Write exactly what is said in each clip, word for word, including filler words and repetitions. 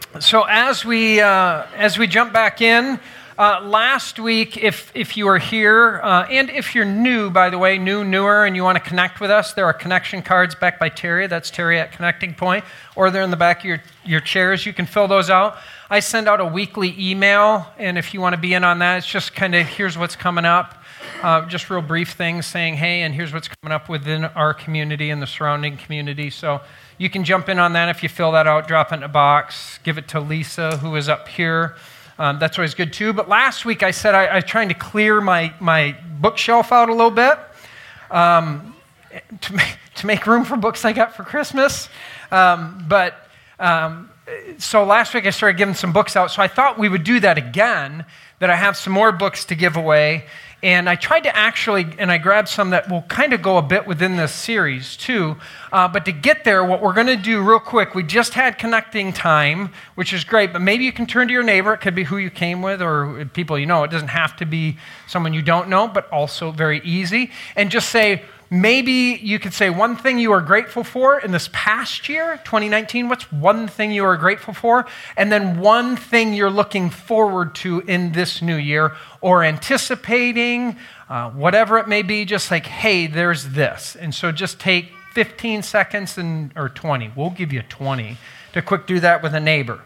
So as we uh, as we jump back in, uh, last week, if if you are here, uh, and if you're new, by the way, new, newer, and you want to connect with us, there are connection cards back by Terry. That's Terry at Connecting Point, or they're in the back of your, your chairs. You can fill those out. I send out a weekly email, and if you want to be in on that, it's just kind of, here's what's coming up. Uh, just real brief things saying, hey, and here's what's coming up within our community and the surrounding community. So you can jump in on that if you fill that out, drop it in a box, give it to Lisa, who is up here. Um, that's always good too. But last week I said I, I was trying to clear my, my bookshelf out a little bit um, to, make, to make room for books I got for Christmas. Um, but um, so last week I started giving some books out. So I thought we would do that again, that I have some more books to give away. And I tried to actually, and I grabbed some that will kind of go a bit within this series too. Uh, but to get there, what we're going to do real quick, we just had connecting time, which is great. But maybe you can turn to your neighbor. It could be who you came with or people you know. It doesn't have to be someone you don't know, but also very easy. And just say, maybe you could say one thing you are grateful for in this past year, twenty nineteen. What's one thing you are grateful for? And then one thing you're looking forward to in this new year or anticipating, uh, whatever it may be, just like, hey, there's this. And so just take fifteen seconds and or twenty. We'll give you twenty to quick do that with a neighbor.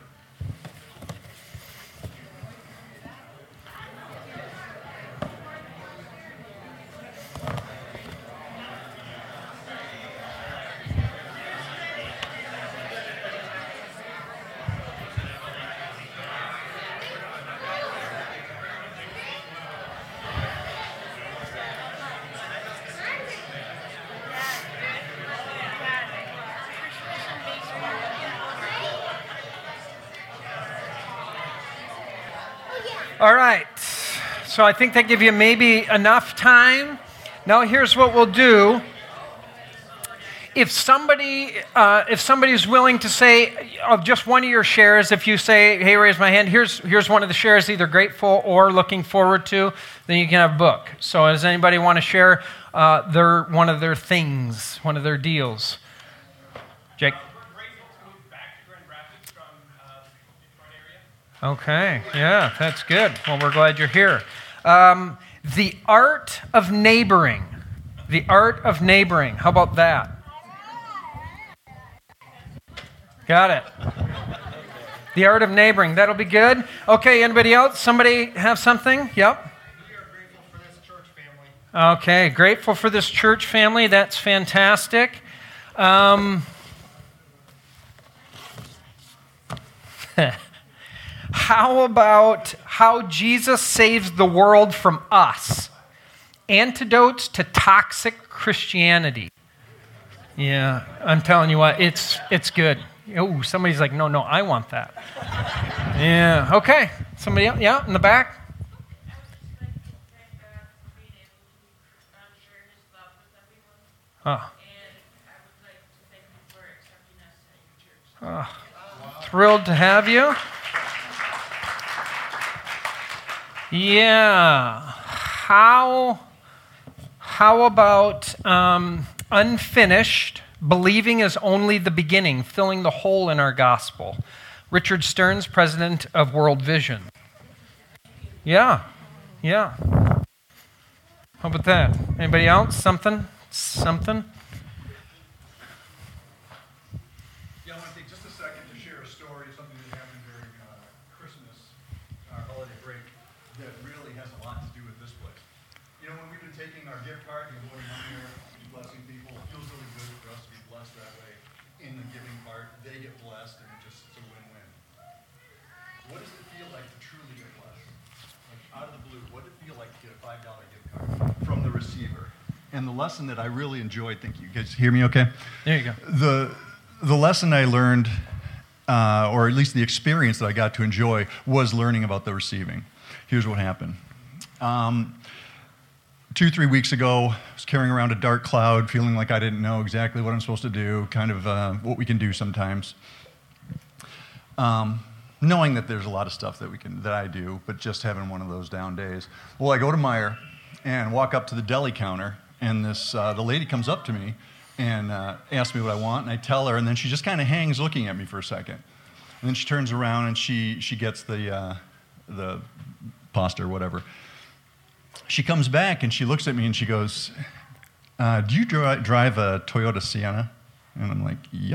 All right, so I think that gives you maybe enough time. Now here's what we'll do. If somebody, uh, if somebody is willing to say of just one of your shares, if you say, hey, raise my hand, here's here's one of the shares, either grateful or looking forward to, then you can have a book. So does anybody want to share uh, their one of their things, one of their deals? Jake? Okay, yeah, that's good. Well, we're glad you're here. Um, the art of neighboring. The art of neighboring. How about that? Got it. The art of neighboring. That'll be good. Okay, anybody else? Somebody have something? Yep. We are grateful for this church family. Okay, grateful for this church family. That's fantastic. Um... How about how Jesus saves the world from us? Antidotes to toxic Christianity. Yeah, I'm telling you what, it's it's good. Oh, somebody's like, no, no, I want that. Yeah, okay. Somebody else? Yeah, in the back? Oh. Oh. Thrilled to have you. Yeah. How, how about um, unfinished, believing is only the beginning, filling the hole in our gospel? Richard Stearns, president of World Vision. Yeah. Yeah. How about that? Anybody else? Something? Something? Yeah, I want to take just a second to share a story of something that happened during uh, Christmas, our holiday break, that really has a lot to do with this place. You know, when we've been taking our gift card and going on there and blessing people, it feels really good for us to be blessed that way. In the giving part, they get blessed, and it just it's a win-win. What does it feel like to truly get blessed? Like out of the blue, what does it feel like to get a five dollar gift card from the receiver? And the lesson that I really enjoyed, thank you. You guys hear me okay? There you go. The the lesson I learned, uh, or at least the experience that I got to enjoy, was learning about the receiving. Here's what happened. Um, two, three weeks ago, I was carrying around a dark cloud, feeling like I didn't know exactly what I'm supposed to do, kind of uh, what we can do sometimes. Um, knowing that there's a lot of stuff that we can that I do, but just having one of those down days. Well, I go to Meijer and walk up to the deli counter, and this uh, the lady comes up to me and uh, asks me what I want, and I tell her, and then she just kind of hangs looking at me for a second. And then she turns around and she, she gets the, uh, the pasta or whatever. She comes back and she looks at me and she goes, uh, do you dri- drive a Toyota Sienna? And I'm like, yep.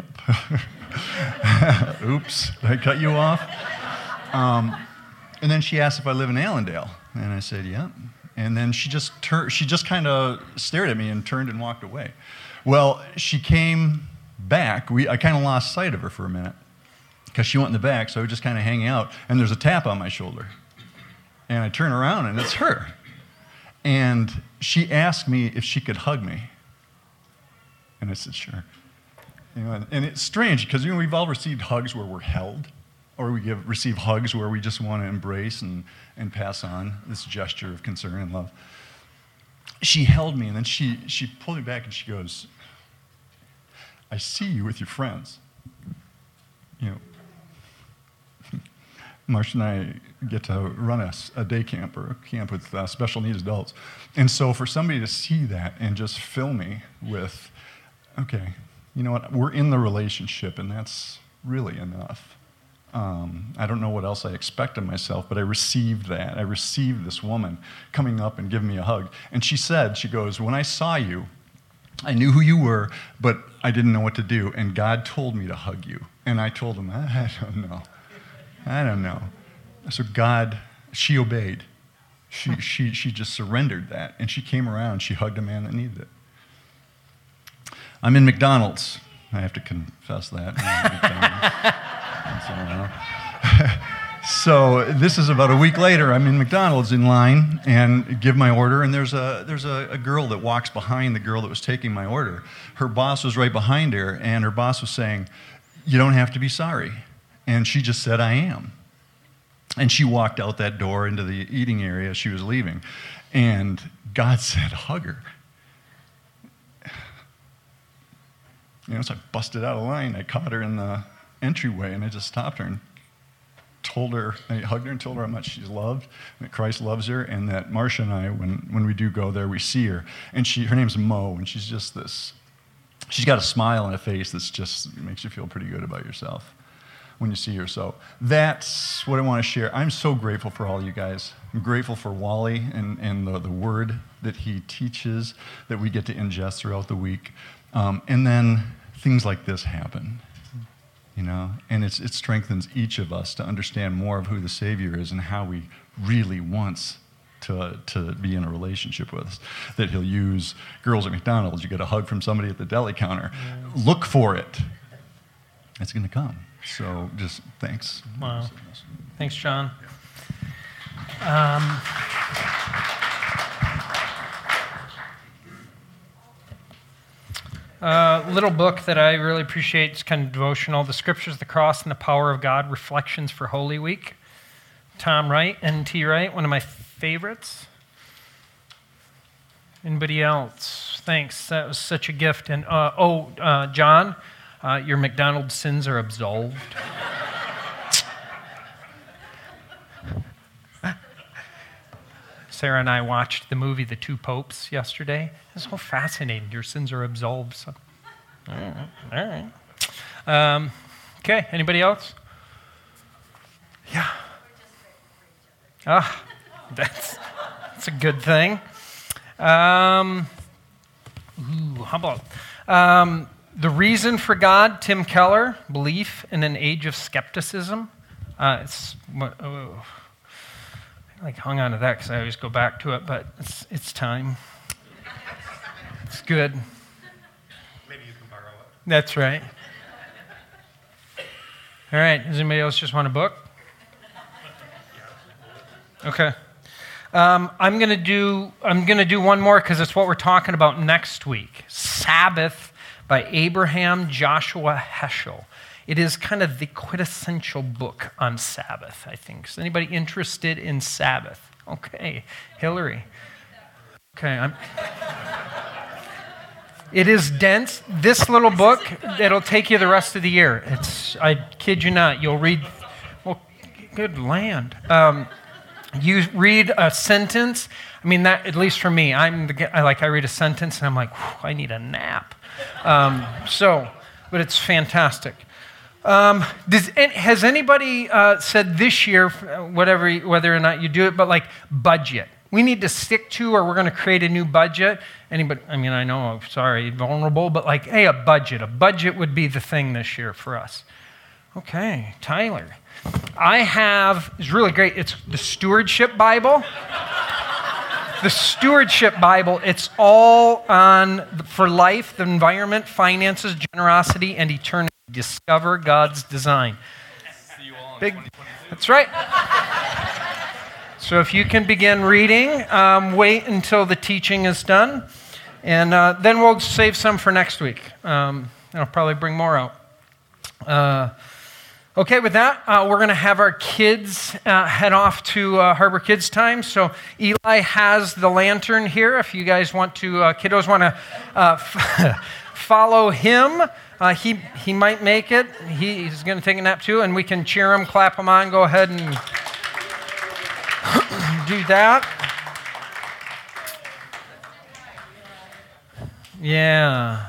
Oops, did I cut you off? Um, and then she asked if I live in Allendale. And I said, yeah. And then she just tur- she just kind of stared at me and turned and walked away. Well, she came back. We I kind of lost sight of her for a minute because she went in the back, so I was just kind of hanging out. And there's a tap on my shoulder. And I turn around, and it's her. And she asked me if she could hug me. And I said, sure. You know, and, and it's strange because you know we've all received hugs where we're held, or we give, receive hugs where we just want to embrace and, and pass on this gesture of concern and love. She held me, and then she, she pulled me back, and she goes, I see you with your friends. You know, Marcia and I get to run a, a day camp or a camp with uh, special needs adults. And so for somebody to see that and just fill me with, okay, you know what, we're in the relationship, and that's really enough. Um, I don't know what else I expect of myself, but I received that. I received this woman coming up and giving me a hug. And she said, she goes, when I saw you, I knew who you were, but I didn't know what to do, and God told me to hug you. And I told him, I don't know. I don't know. So God, she obeyed. She, she, she just surrendered that, and she came around. She hugged a man that needed it. I'm in McDonald's. I have to confess that. So this is about a week later. I'm in McDonald's in line and give my order, and there's a there's a, a girl that walks behind the girl that was taking my order. Her boss was right behind her, and her boss was saying, "You don't have to be sorry." And she just said, "I am." And she walked out that door into the eating area as she was leaving, and God said, "Hug her." You know, so I busted out of line. I caught her in the entryway, and I just stopped her and told her, I hugged her and told her how much she's loved, that Christ loves her, and that Marcia and I, when, when we do go there, we see her. And she, her name's Mo, and she's just this, she's got a smile on her face that just makes you feel pretty good about yourself when you see her. So that's what I want to share. I'm so grateful for all you guys. I'm grateful for Wally and, and the, the word that he teaches that we get to ingest throughout the week. Um, and then things like this happen, you know, and it's, it strengthens each of us to understand more of who the Savior is and how he really wants to, to be in a relationship with us. That he'll use girls at McDonald's, you get a hug from somebody at the deli counter. Yes. Look for it. It's going to come. So just thanks. Wow. Thanks, John. Um, A uh, little book that I really appreciate. It's kind of devotional. The Scriptures, the Cross, and the Power of God, Reflections for Holy Week. Tom Wright, N T Wright, one of my favorites. Anybody else? Thanks. That was such a gift. And uh, oh, uh, John, uh, your McDonald's sins are absolved. Sarah and I watched the movie The Two Popes yesterday. It's so fascinating. Your sins are absolved. So. All right. All right. Um, okay. Anybody else? Yeah. Ah, that's that's a good thing. Um, ooh, how about um, The Reason for God? Tim Keller. Belief in an Age of Skepticism. Uh, it's. Oh, I like hung on to that because I always go back to it, but it's it's time. It's good. Maybe you can borrow it. That's right. All right. Does anybody else just want a book? Okay. Um, I'm gonna do I'm gonna do one more because it's what we're talking about next week. Sabbath by Abraham Joshua Heschel. It is kind of the quintessential book on Sabbath, I think. Is anybody interested in Sabbath? Okay, Hillary. Okay, I'm. It is dense. This little book, it'll take you the rest of the year. It's, I kid you not, you'll read, well, good land. Um, you read a sentence. I mean, that, at least for me, I'm the, I like, I read a sentence and I'm like, I need a nap. Um, so, but it's fantastic. Um, does, has anybody uh, said this year, whatever, whether or not you do it, but like budget? We need to stick to, or we're going to create a new budget. Anybody? I mean, I know, sorry, vulnerable, but like, hey, a budget. A budget would be the thing this year for us. Okay, Tyler. I have, it's really great. It's the Stewardship Bible. The Stewardship Bible, it's all on, for life, the environment, finances, generosity, and eternity. Discover God's design. See you all in Big, twenty twenty-two. that's right. So if you can begin reading, um, wait until the teaching is done, and uh, then we'll save some for next week. Um, and I'll probably bring more out. Uh, Okay, with that, uh, we're going to have our kids uh, head off to uh, Harbor Kids Time. So Eli has the lantern here. If you guys want to, uh, kiddos want to uh, f- follow him, uh, he he might make it. He, he's going to take a nap too, and we can cheer him, clap him on, go ahead and do that. Yeah.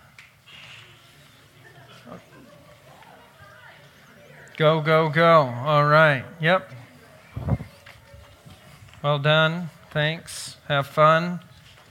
Go, go, go. All right. Yep. Well done. Thanks. Have fun.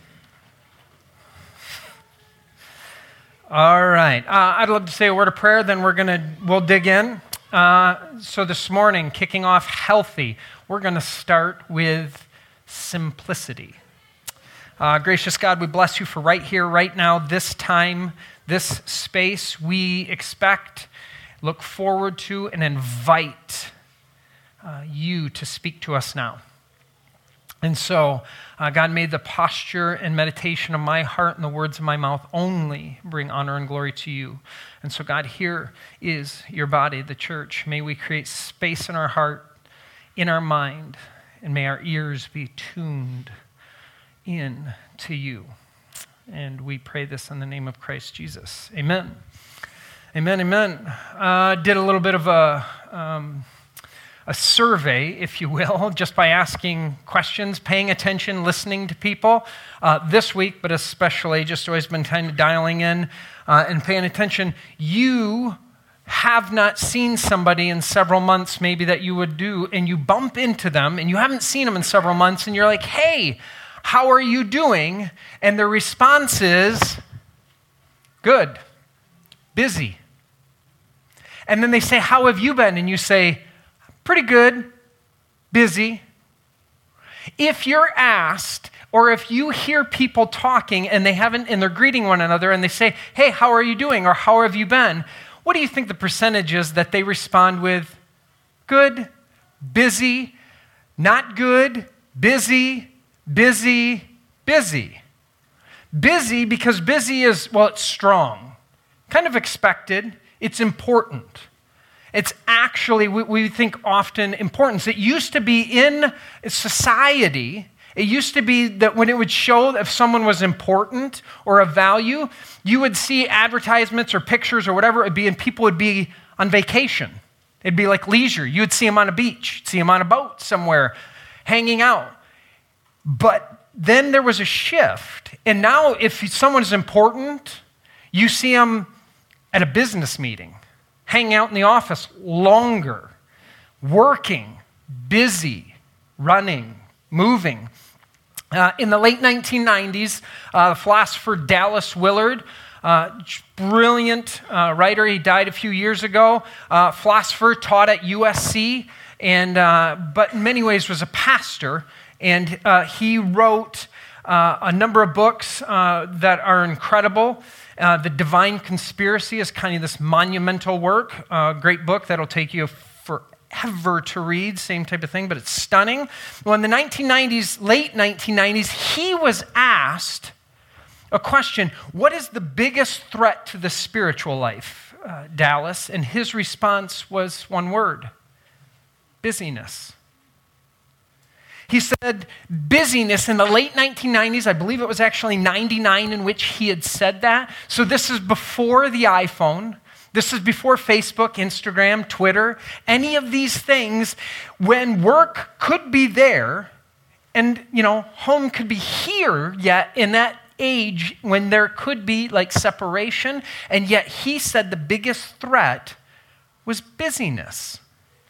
All right. Uh, I'd love to say a word of prayer, then we're going to, we'll dig in. Uh, so this morning, kicking off healthy, we're going to start with simplicity. Uh, gracious God, we bless you for right here, right now, this time, this space. We expect, look forward to, and invite uh, you to speak to us now. And so, uh, God, may the posture and meditation of my heart and the words of my mouth only bring honor and glory to you. And so, God, here is your body, the church. May we create space in our heart, in our mind, and may our ears be tuned in to you. And we pray this in the name of Christ Jesus. Amen. Amen, amen. Uh, did a little bit of a... Um, a survey, if you will, just by asking questions, paying attention, listening to people uh, this week, but especially just always been kind of dialing in uh, and paying attention. You have not seen somebody in several months maybe that you would do, and you bump into them, and you haven't seen them in several months, and you're like, hey, how are you doing? And their response is, good, busy. And then they say, how have you been? And you say, pretty good, busy. If you're asked, or if you hear people talking and they haven't, and they're greeting one another and they say, hey, how are you doing? Or how have you been? What do you think the percentage is that they respond with? Good, busy, not good, busy, busy, busy. Busy because busy is, well, it's strong, kind of expected, it's important. It's actually, we, we think often, importance. It used to be in society, it used to be that when it would show if someone was important or of value, you would see advertisements or pictures or whatever it would be, and people would be on vacation. It'd be like leisure. You would see them on a beach, see them on a boat somewhere, hanging out. But then there was a shift, and now if someone is important, you see them at a business meeting, hanging out in the office longer, working, busy, running, moving. Uh, in the late nineteen nineties, uh, the philosopher Dallas Willard, uh, brilliant uh, writer, he died a few years ago, uh, philosopher, taught at U S C, and uh, but in many ways was a pastor, and uh, he wrote uh, a number of books uh, that are incredible. Uh, the Divine Conspiracy is kind of this monumental work, a uh, great book that'll take you forever to read, same type of thing, but it's stunning. Well, in the nineteen nineties, late nineteen nineties, he was asked a question, what is the biggest threat to the spiritual life, uh, Dallas? And his response was one word, busyness. He said busyness in the late nineteen nineties, I believe it was actually ninety-nine in which he had said that. So this is before the iPhone. This is before Facebook, Instagram, Twitter, any of these things, when work could be there and, you know, home could be here, yet in that age when there could be like separation. And yet he said the biggest threat was busyness.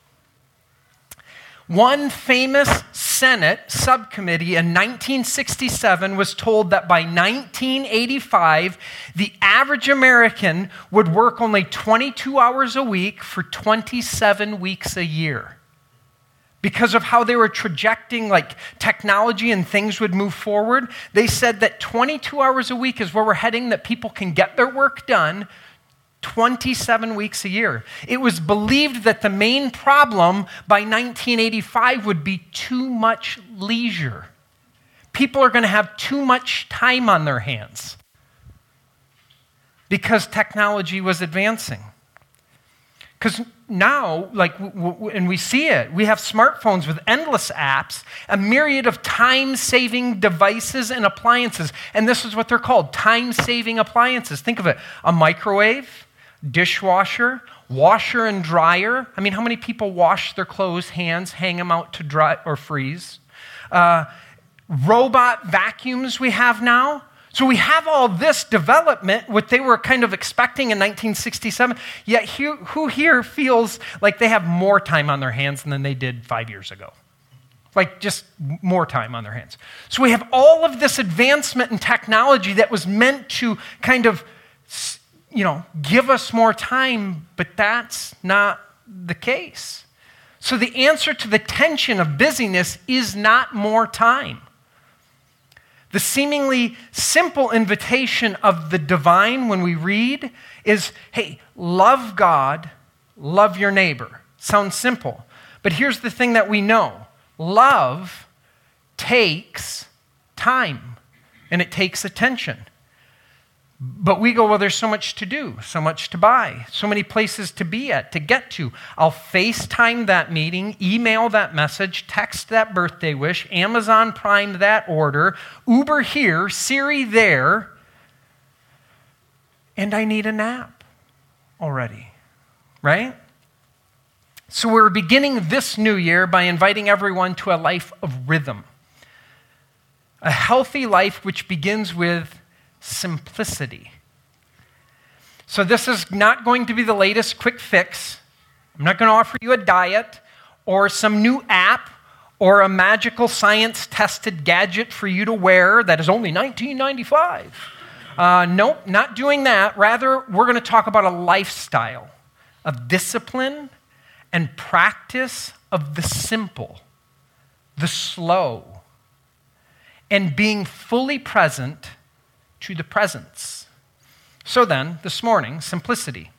One famous Senate subcommittee in nineteen sixty-seven was told that by nineteen eighty-five, the average American would work only twenty-two hours a week for twenty-seven weeks a year. Because of how they were trajecting, like technology and things would move forward, they said that twenty-two hours a week is where we're heading, that people can get their work done twenty-seven weeks a year. It was believed that the main problem by nineteen eighty-five would be too much leisure. People are going to have too much time on their hands because technology was advancing. Because now, like, w- w- and we see it, we have smartphones with endless apps, a myriad of time-saving devices and appliances. And this is what they're called, time-saving appliances. Think of it, a microwave, dishwasher, washer and dryer. I mean, how many people wash their clothes, hands, hang them out to dry or freeze? Uh, robot vacuums we have now. So we have all this development, what they were kind of expecting in nineteen sixty-seven, yet who, who here feels like they have more time on their hands than they did five years ago? Like just more time on their hands. So we have all of this advancement in technology that was meant to kind of, you know, give us more time, but that's not the case. So the answer to the tension of busyness is not more time. The seemingly simple invitation of the divine when we read is, hey, love God, love your neighbor. Sounds simple. But here's the thing that we know. Love takes time, and it takes attention. But we go, well, there's so much to do, so much to buy, so many places to be at, to get to. I'll FaceTime that meeting, email that message, text that birthday wish, Amazon Prime that order, Uber here, Siri there, and I need a nap already, right? So we're beginning this new year by inviting everyone to a life of rhythm, a healthy life which begins with simplicity. So this is not going to be the latest quick fix. I'm not going to offer you a diet or some new app or a magical science-tested gadget for you to wear that is only nineteen ninety-five. Uh, nope, not doing that. Rather, we're going to talk about a lifestyle of discipline and practice of the simple, the slow, and being fully present to the presence. So then, this morning, simplicity.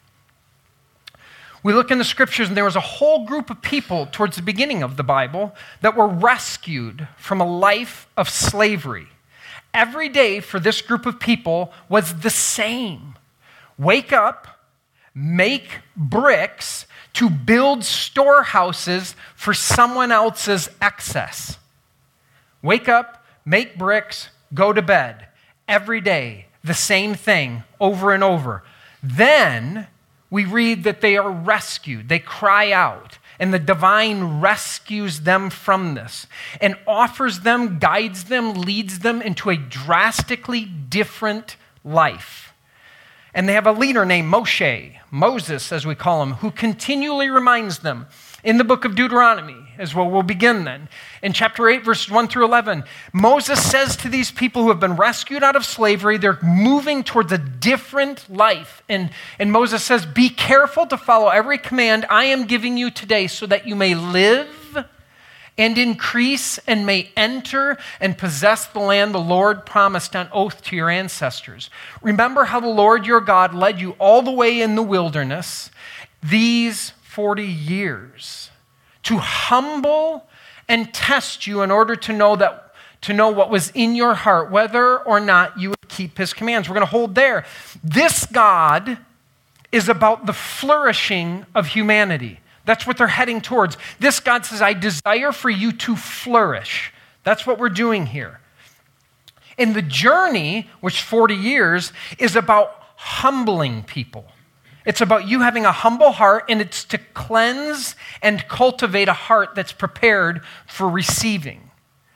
We look in the scriptures, and there was a whole group of people towards the beginning of the Bible that were rescued from a life of slavery. Every day for this group of people was the same. Wake up, make bricks to build storehouses for someone else's excess. Wake up, make bricks, go to bed. Every day, the same thing over and over. Then we read that they are rescued. They cry out, and the divine rescues them from this and offers them, guides them, leads them into a drastically different life. And they have a leader named Moshe, Moses as we call him, who continually reminds them in the book of Deuteronomy, as well, we'll begin then. In chapter eight, verses one through eleven, Moses says to these people who have been rescued out of slavery, they're moving towards a different life. And, and Moses says, be careful to follow every command I am giving you today so that you may live and increase and may enter and possess the land the Lord promised on oath to your ancestors. Remember how the Lord your God led you all the way in the wilderness these forty years to humble and test you in order to know that to know what was in your heart, whether or not you would keep his commands. We're going to hold there. This God is about the flourishing of humanity. That's what they're heading towards. This God says, I desire for you to flourish. That's what we're doing here. And the journey, which forty years, is about humbling people. It's about you having a humble heart, and it's to cleanse and cultivate a heart that's prepared for receiving.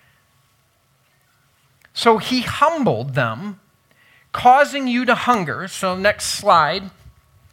So he humbled them, causing you to hunger. So next slide.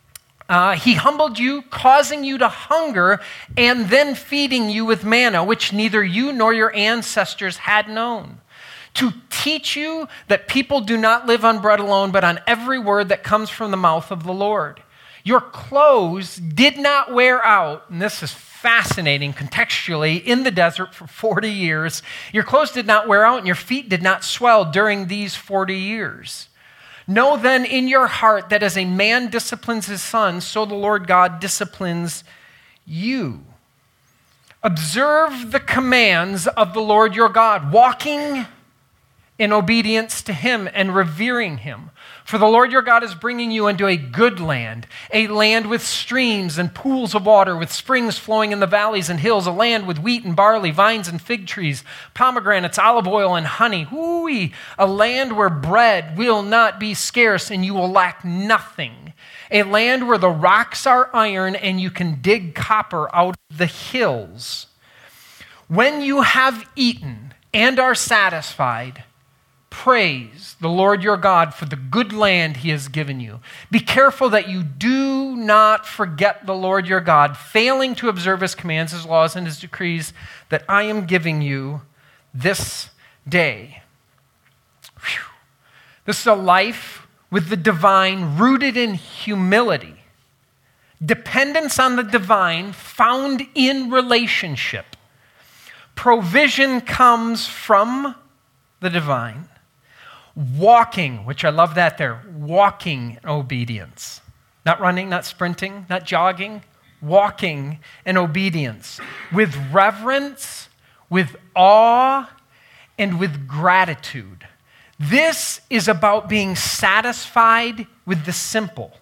Uh, he humbled you, causing you to hunger, and then feeding you with manna, which neither you nor your ancestors had known, to teach you that people do not live on bread alone, but on every word that comes from the mouth of the Lord. Your clothes did not wear out, and this is fascinating contextually, in the desert for forty years. Your clothes did not wear out, and your feet did not swell during these forty years. Know then in your heart that as a man disciplines his son, so the Lord God disciplines you. Observe the commands of the Lord your God, walking in obedience to him and revering him. For the Lord your God is bringing you into a good land, a land with streams and pools of water, with springs flowing in the valleys and hills, a land with wheat and barley, vines and fig trees, pomegranates, olive oil, and honey. Whoo-wee, a land where bread will not be scarce and you will lack nothing. A land where the rocks are iron and you can dig copper out of the hills. When you have eaten and are satisfied, praise the Lord your God for the good land he has given you. Be careful that you do not forget the Lord your God, failing to observe his commands, his laws, and his decrees that I am giving you this day. Whew. This is a life with the divine rooted in humility, dependence on the divine found in relationship. Provision comes from the divine. Walking, which I love that there, walking in obedience. Not running, not sprinting, not jogging, walking in obedience. With reverence, with awe, and with gratitude. This is about being satisfied with the simple.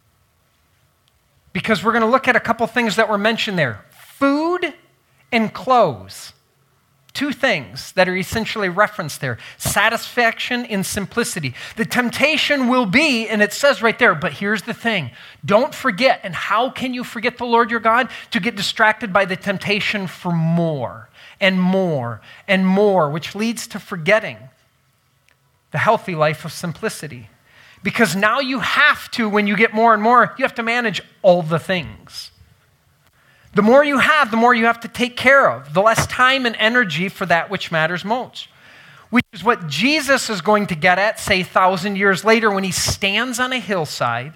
Because we're going to look at a couple things that were mentioned there. Food and clothes. Two things that are essentially referenced there. Satisfaction in simplicity. The temptation will be, and it says right there, but here's the thing. Don't forget, and how can you forget the Lord your God? To get distracted by the temptation for more and more and more, which leads to forgetting the healthy life of simplicity. Because now you have to, when you get more and more, you have to manage all the things. The more you have, the more you have to take care of, the less time and energy for that which matters most. Which is what Jesus is going to get at, say, a thousand years later, when he stands on a hillside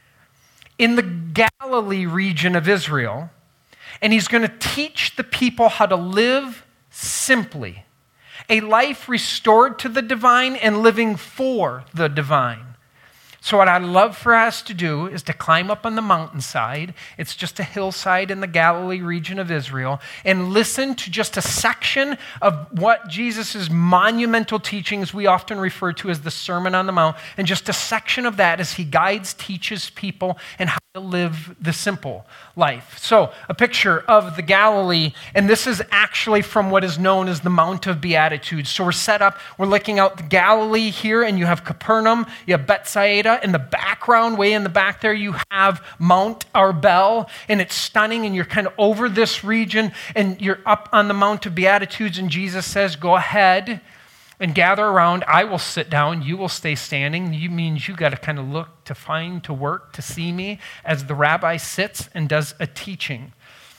in the Galilee region of Israel, and he's going to teach the people how to live simply, a life restored to the divine and living for the divine. So what I'd love for us to do is to climb up on the mountainside. It's just a hillside in the Galilee region of Israel, and listen to just a section of what Jesus' monumental teachings we often refer to as the Sermon on the Mount, and just a section of that as he guides, teaches people and how to live the simple life. So a picture of the Galilee, and this is actually from what is known as the Mount of Beatitudes. So we're set up, we're looking out the Galilee here, and you have Capernaum, you have Bethsaida. In the background, way in the back there, you have Mount Arbel, and it's stunning, and you're kind of over this region, and you're up on the Mount of Beatitudes, and Jesus says, go ahead and gather around. I will sit down. You will stay standing. You means you got to kind of look to find, to work, to see me as the rabbi sits and does a teaching.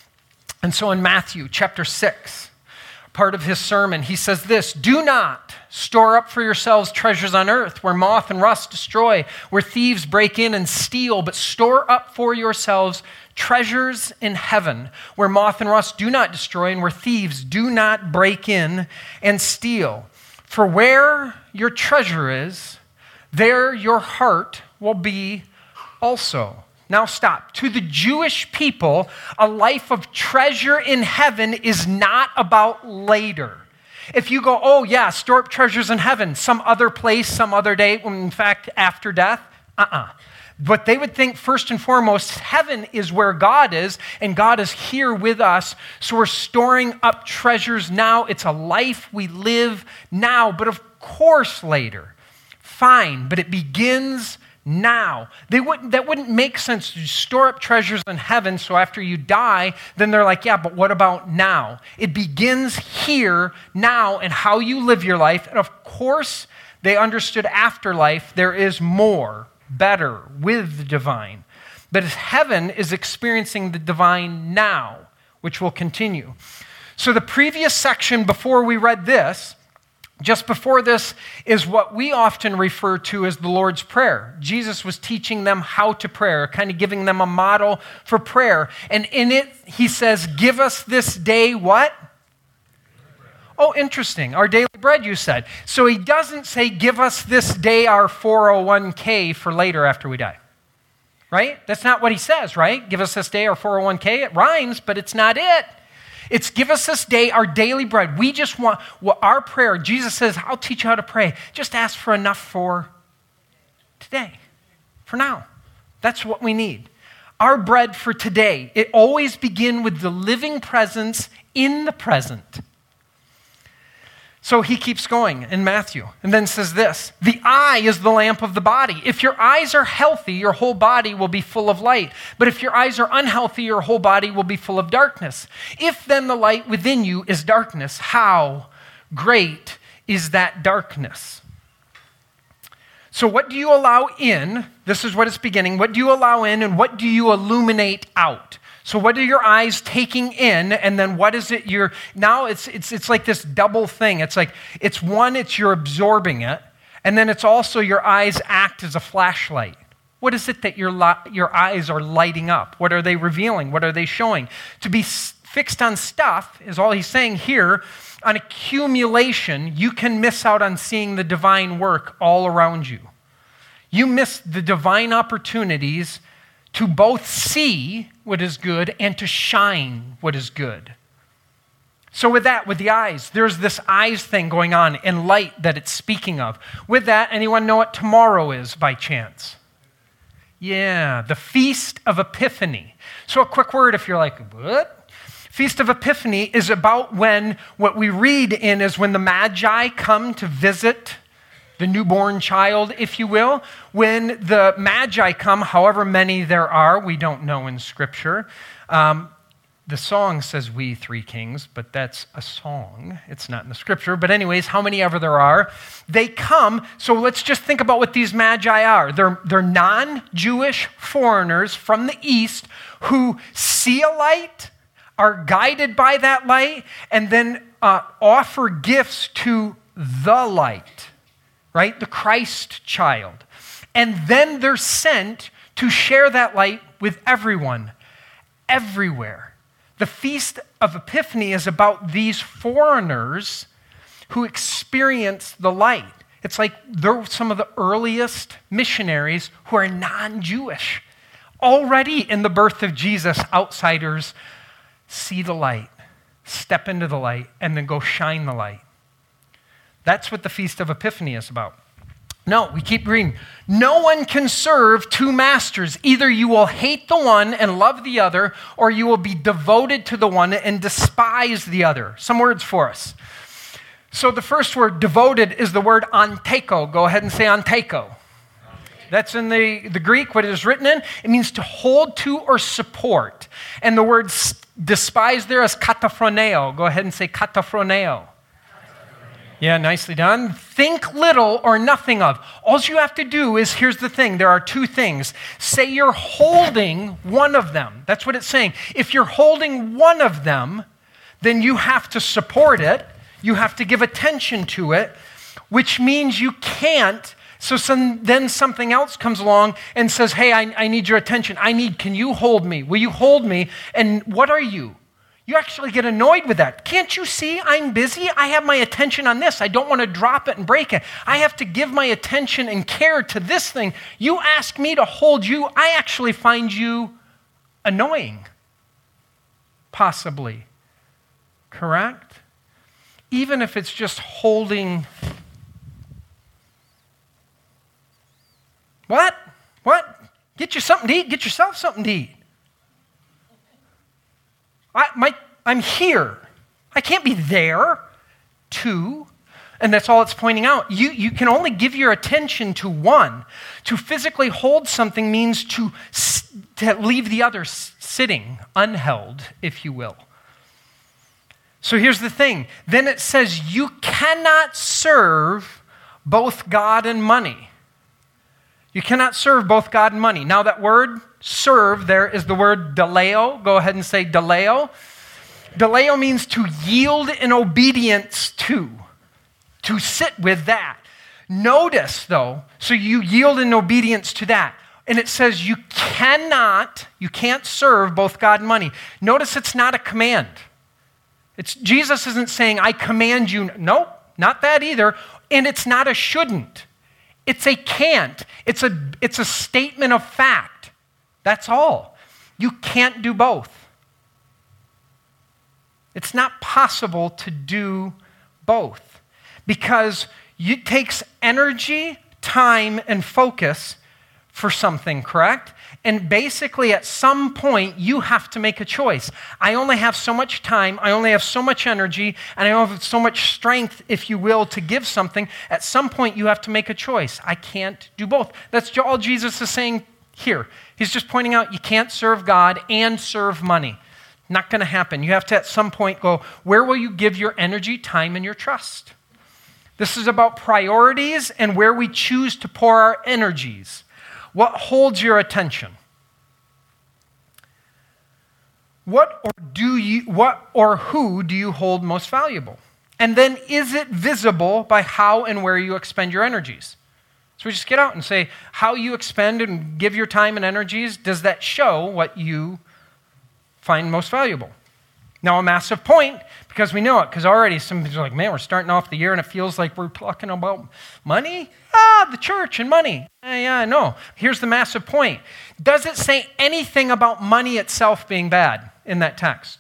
And so in Matthew chapter six, part of his sermon, he says this, do not store up for yourselves treasures on earth where moth and rust destroy, where thieves break in and steal, but store up for yourselves treasures in heaven where moth and rust do not destroy and where thieves do not break in and steal. For where your treasure is, there your heart will be also. Now stop. To the Jewish people, a life of treasure in heaven is not about later. If you go, oh yeah, store up treasures in heaven, some other place, some other day, in fact, after death, uh-uh. But they would think first and foremost, heaven is where God is, and God is here with us, so we're storing up treasures now. It's a life we live now, but of course later. Fine, but it begins now. They wouldn't, that wouldn't make sense to store up treasures in heaven, so after you die, then they're like, yeah, but what about now? It begins here, now, and how you live your life. And of course, they understood afterlife, there is more, better, with the divine. but heaven is experiencing the divine now, which will continue. So the previous section before we read this, just before this, is what we often refer to as the Lord's Prayer. Jesus was teaching them how to pray, kind of giving them a model for prayer. And in it, he says, give us this day what? Oh, interesting. Our daily bread, you said. So he doesn't say, give us this day our four oh one k for later after we die. Right? That's not what he says, right? Give us this day our four oh one k. It rhymes, but it's not it. It's give us this day our daily bread. We just want well, our prayer. Jesus says, I'll teach you how to pray. Just ask for enough for today, for now. That's what we need. Our bread for today. It always begins with the living presence in the present. So he keeps going in Matthew and then says this, the eye is the lamp of the body. If your eyes are healthy, your whole body will be full of light. But if your eyes are unhealthy, your whole body will be full of darkness. If then the light within you is darkness, how great is that darkness? So what do you allow in? This is what it's beginning. What do you allow in and what do you illuminate out? So what are your eyes taking in, and then what is it you're, now it's it's it's like this double thing. It's like, it's one, it's you're absorbing it, and then it's also your eyes act as a flashlight. What is it that your, your eyes are lighting up? What are they revealing? What are they showing? To be fixed on stuff is all he's saying here. On accumulation, you can miss out on seeing the divine work all around you. You miss the divine opportunities to both see what is good and to shine what is good. So with that, with the eyes, there's this eyes thing going on and light that it's speaking of. With that, anyone know what tomorrow is by chance? Yeah, the Feast of Epiphany. So a quick word if you're like, what? Feast of Epiphany is about when, what we read in is when the Magi come to visit the newborn child, if you will. When the Magi come, however many there are, we don't know in Scripture. Um, the song says we three kings, but that's a song. It's not in the Scripture. But anyways, how many ever there are, they come. So let's just think about what these Magi are. They're, they're non-Jewish foreigners from the East who see a light, are guided by that light, and then uh, offer gifts to the light. Right? The Christ child. And then they're sent to share that light with everyone, everywhere. The Feast of Epiphany is about these foreigners who experience the light. It's like they're some of the earliest missionaries who are non-Jewish. Already in the birth of Jesus, outsiders see the light, step into the light, and then go shine the light. That's what the Feast of Epiphany is about. No, we keep reading. No one can serve two masters. Either you will hate the one and love the other, or you will be devoted to the one and despise the other. Some words for us. So the first word, devoted, is the word anteko. Go ahead and say anteko. That's in the, the Greek, what it is written in. It means to hold to or support. And the word despise there is kataphroneo. Go ahead and say kataphroneo. Yeah, nicely done. Think little or nothing of. All you have to do is, here's the thing, there are two things. Say you're holding one of them. That's what it's saying. If you're holding one of them, then you have to support it. You have to give attention to it, which means you can't. So some, then something else comes along and says, hey, I, I need your attention. I need, can you hold me? Will you hold me? And what are you? You actually get annoyed with that. Can't you see I'm busy? I have my attention on this. I don't want to drop it and break it. I have to give my attention and care to this thing. You ask me to hold you. I actually find you annoying. Possibly. Correct? Even if it's just holding. What? What? Get you something to eat. Get yourself something to eat. I, my, I'm here. I can't be there, too. And that's all it's pointing out. You, you can only give your attention to one. To physically hold something means to, to leave the other sitting, unheld, if you will. So here's the thing. Then it says you cannot serve both God and money. You cannot serve both God and money. Now that word serve there is the word deleo. Go ahead and say deleo. Deleo means to yield in obedience to, to sit with that. Notice though, so you yield in obedience to that. And it says you cannot, you can't serve both God and money. Notice it's not a command. It's, Jesus isn't saying, I command you. Nope, not that either. And it's not a shouldn't. It's a can't. It's a, it's a statement of fact. That's all. You can't do both. It's not possible to do both because it takes energy, time, and focus for something, correct? And basically at some point you have to make a choice. I only have so much time, I only have so much energy, and I only have so much strength, if you will, to give something. At some point you have to make a choice. I can't do both. That's all Jesus is saying here. He's just pointing out you can't serve God and serve money. Not going to happen. You have to at some point go, where will you give your energy, time, and your trust? This is about priorities and where we choose to pour our energies. What holds your attention? What or do you what or who do you hold most valuable? And then is it visible by how and where you expend your energies? So we just get out and say how you expend and give your time and energies, does that show what you find most valuable? Now, a massive point, because we know it, because already some people are like, man, we're starting off the year and it feels like we're talking about money. Ah, the church and money. Yeah, yeah, no. Here's the massive point. Does it say anything about money itself being bad in that text?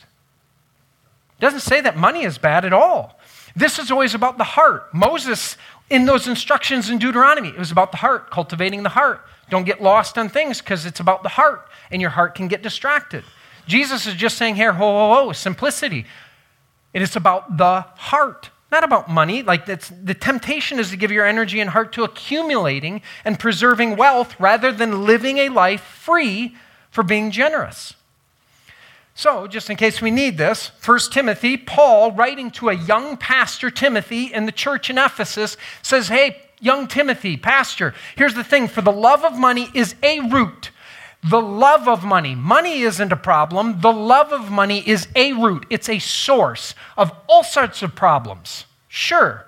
It doesn't say that money is bad at all. This is always about the heart. Moses, in those instructions in Deuteronomy, it was about the heart, cultivating the heart. Don't get lost on things because it's about the heart, and your heart can get distracted. Jesus is just saying here, ho, ho, ho, simplicity. It is about the heart, not about money. Like that's, the temptation is to give your energy and heart to accumulating and preserving wealth rather than living a life free for being generous. So, just in case we need this, First Timothy, Paul, writing to a young pastor, Timothy, in the church in Ephesus, says, hey, young Timothy, pastor, here's the thing, for the love of money is a root. The love of money. Money isn't a problem. The love of money is a root. It's a source of all sorts of problems. Sure,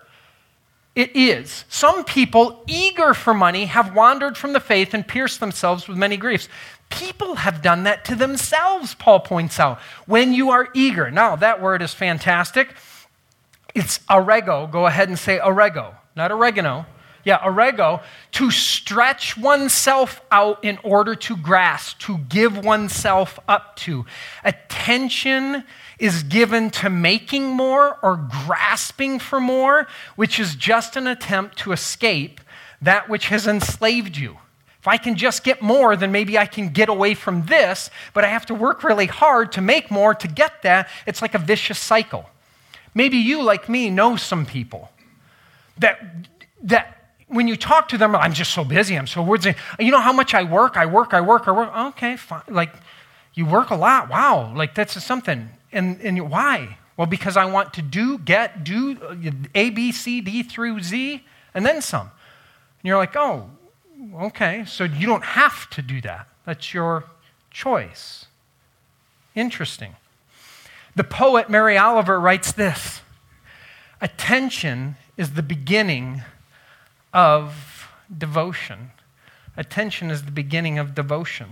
it is. Some people eager for money have wandered from the faith and pierced themselves with many griefs. People have done that to themselves, Paul points out. When you are eager. Now, that word is fantastic. It's arego. Go ahead and say arego, not oregano. Yeah, arego, to stretch oneself out in order to grasp, to give oneself up to. Attention is given to making more or grasping for more, which is just an attempt to escape that which has enslaved you. If I can just get more, then maybe I can get away from this, but I have to work really hard to make more to get that. It's like a vicious cycle. Maybe you, like me, know some people that that when you talk to them, I'm just so busy, I'm so busy. You know how much I work, I work, I work, I work. Okay, fine. Like, you work a lot. Wow, like that's something. And, and why? Well, because I want to do, get, do A, B, C, D through Z, and then some. And you're like, oh, okay, so you don't have to do that. That's your choice. Interesting. The poet Mary Oliver writes this: attention is the beginning of devotion. Attention is the beginning of devotion.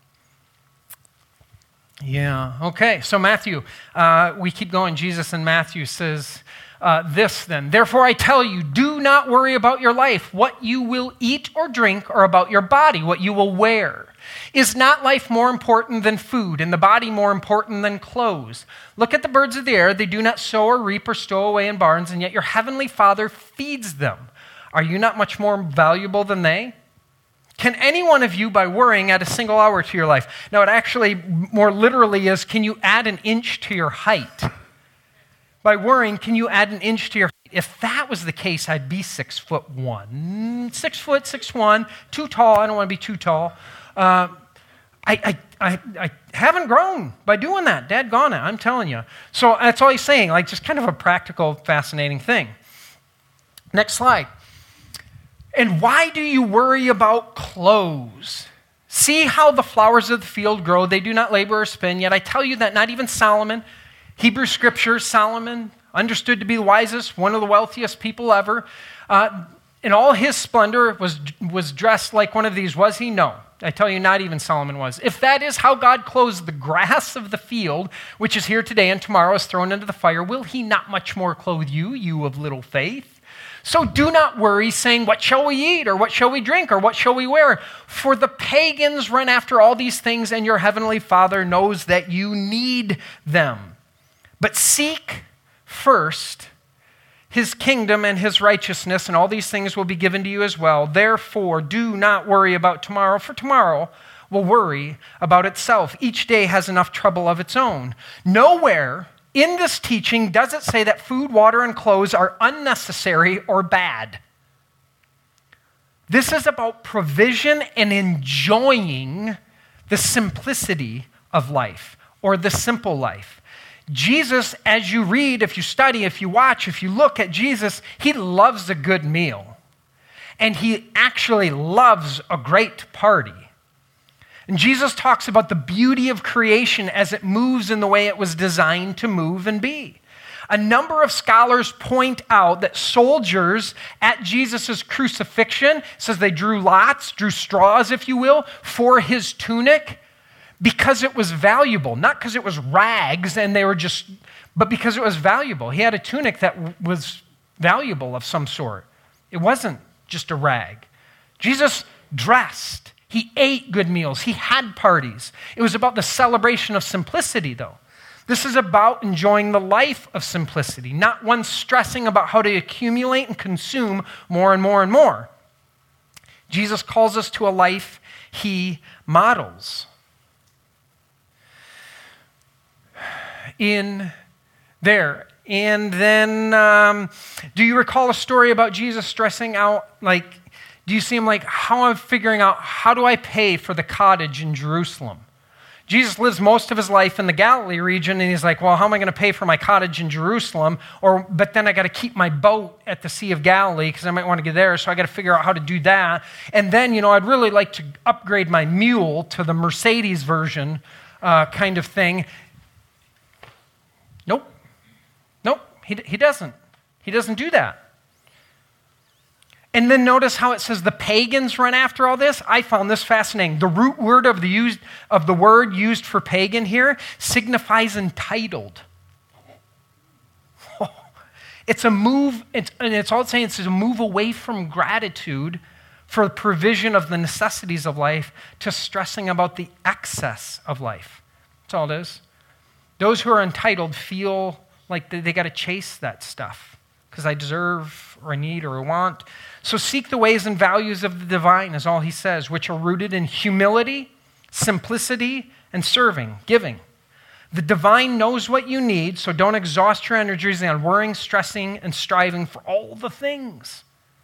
Yeah, okay, so Matthew, uh, we keep going. Jesus in Matthew says uh, this then, therefore I tell you, do not worry about your life, what you will eat or drink, or about your body, what you will wear. Is not life more important than food, and the body more important than clothes? Look at the birds of the air, they do not sow or reap or stow away in barns, and yet your heavenly Father feeds them. Are you not much more valuable than they? Can any one of you, by worrying, add a single hour to your life? Now, it actually more literally is, can you add an inch to your height? By worrying, can you add an inch to your height? If that was the case, I'd be six foot one. Six foot, six one, too tall. I don't want to be too tall. Uh, I, I, I, I haven't grown by doing that. Dadgone it, I'm telling you. So that's all he's saying, like just kind of a practical, fascinating thing. Next slide. And why do you worry about clothes? See how the flowers of the field grow. They do not labor or spin. Yet I tell you that not even Solomon, Hebrew scripture, Solomon, understood to be the wisest, one of the wealthiest people ever, uh, in all his splendor was, was dressed like one of these. Was he? No. I tell you, not even Solomon was. If that is how God clothes the grass of the field, which is here today and tomorrow is thrown into the fire, will he not much more clothe you, you of little faith? So do not worry, saying, what shall we eat, or what shall we drink, or what shall we wear? For the pagans run after all these things, and your heavenly Father knows that you need them. But seek first his kingdom and his righteousness, and all these things will be given to you as well. Therefore, do not worry about tomorrow, for tomorrow will worry about itself. Each day has enough trouble of its own. Nowhere in this teaching does it say that food, water, and clothes are unnecessary or bad. This is about provision and enjoying the simplicity of life, or the simple life. Jesus, as you read, if you study, if you watch, if you look at Jesus, he loves a good meal. And he actually loves a great party. And Jesus talks about the beauty of creation as it moves in the way it was designed to move and be. A number of scholars point out that soldiers at Jesus' crucifixion, says they drew lots, drew straws, if you will, for his tunic, because it was valuable, not because it was rags and they were just, but because it was valuable. He had a tunic that was valuable of some sort. It wasn't just a rag. Jesus dressed. He ate good meals. He had parties. It was about the celebration of simplicity, though. This is about enjoying the life of simplicity, not one stressing about how to accumulate and consume more and more and more. Jesus calls us to a life he models. In there. And then, um, do you recall a story about Jesus stressing out, like, do you see him like, how I'm figuring out, how do I pay for the cottage in Jerusalem? Jesus lives most of his life in the Galilee region, and he's like, well, how am I going to pay for my cottage in Jerusalem? Or, but then I got to keep my boat at the Sea of Galilee because I might want to get there, so I got to figure out how to do that. And then, you know, I'd really like to upgrade my mule to the Mercedes version uh, kind of thing. Nope. Nope. He, he doesn't. He doesn't do that. And then notice how it says the pagans run after all this. I found this fascinating. The root word of the, used, of the word used for pagan here signifies entitled. It's a move, it's, and it's all it's saying, it's a move away from gratitude for the provision of the necessities of life to stressing about the excess of life. That's all it is. Those who are entitled feel like they, they got to chase that stuff because I deserve or I need or I want. So seek the ways and values of the divine is all he says, which are rooted in humility, simplicity, and serving, giving. The divine knows what you need, so don't exhaust your energies on worrying, stressing, and striving for all the things.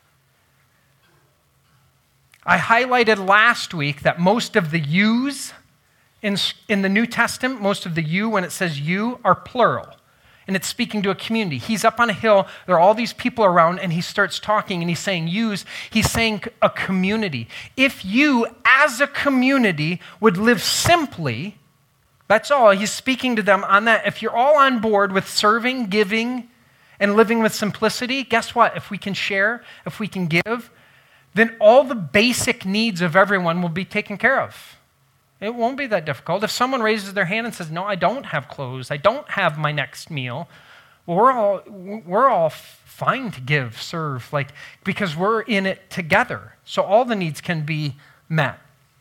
I highlighted last week that most of the yous In, in the New Testament, most of the you, when it says you, are plural. And it's speaking to a community. He's up on a hill. There are all these people around, and he starts talking, and he's saying yous. He's saying a community. If you, as a community, would live simply, that's all. He's speaking to them on that. If you're all on board with serving, giving, and living with simplicity, guess what? If we can share, if we can give, then all the basic needs of everyone will be taken care of. It won't be that difficult. If someone raises their hand and says, no, I don't have clothes, I don't have my next meal, well, we're all, we're all fine to give, serve, like, because we're in it together. So all the needs can be met.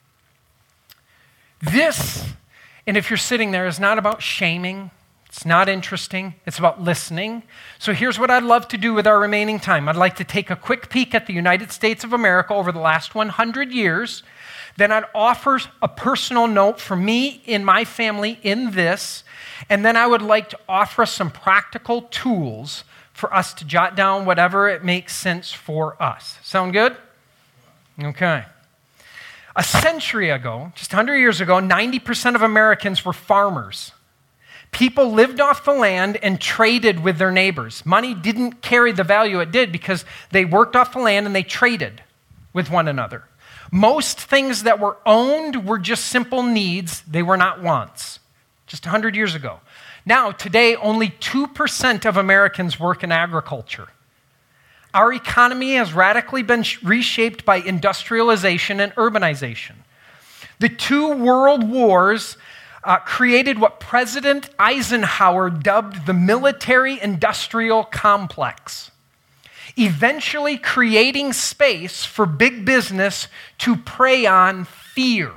This, and if you're sitting there, is not about shaming. It's not interesting. It's about listening. So here's what I'd love to do with our remaining time. I'd like to take a quick peek at the United States of America over the last one hundred years. Then I'd offer a personal note for me and my family in this. And then I would like to offer some practical tools for us to jot down whatever it makes sense for us. Sound good? Okay. A century ago, just one hundred years ago, ninety percent of Americans were farmers. People lived off the land and traded with their neighbors. Money didn't carry the value it did because they worked off the land and they traded. with one another. Most things that were owned were just simple needs. They were not wants. Just one hundred years ago. Now, today, only two percent of Americans work in agriculture. Our economy has radically been reshaped by industrialization and urbanization. The two world wars uh, created what President Eisenhower dubbed the military-industrial complex, eventually creating space for big business to prey on fear.